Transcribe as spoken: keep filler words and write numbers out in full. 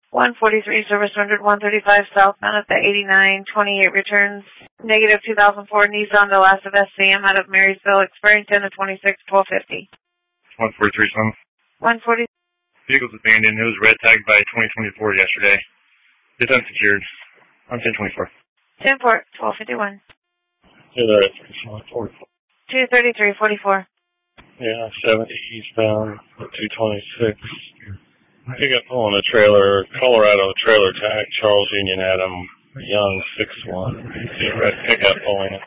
one forty-three, service rendered one thirty-five southbound at the eighty-nine twenty-eight returns. Negative two thousand four Nissan Delasa S C M out of Marysville, expiring ten to twenty-six, twelve fifty. one forty-three, son. one forty. Vehicle's abandoned. It was red tagged by twenty twenty-four yesterday. It's unsecured. On ten twenty-four. ten four, twelve fifty-one. Hey there, it's forty-four. two thirty-three, forty-four. Yeah, seventy eastbound, two twenty-six. Pickup pulling a trailer, Colorado trailer tag, Charles Union Adam, Young, six one. Red pickup pulling it.